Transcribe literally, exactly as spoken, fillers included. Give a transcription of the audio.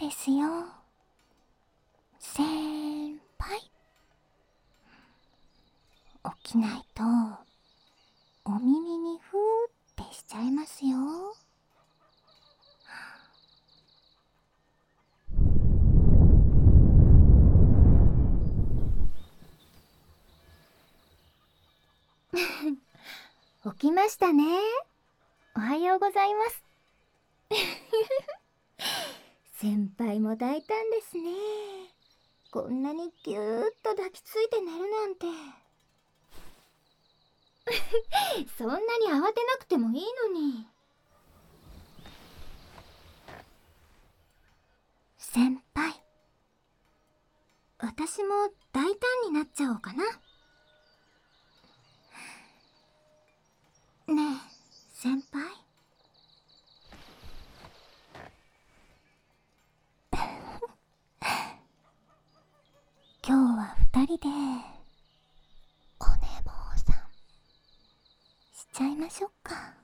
ですよ、先輩。起きないとお耳にふーってしちゃいますよ。起きましたね。おはようございます。先輩も大胆ですね。こんなにぎゅーっと抱きついて寝るなんて。そんなに慌てなくてもいいのに。先輩、私も大胆になっちゃおうかな。ねえ先輩。今日は二人でお寝坊さんしちゃいましょうか。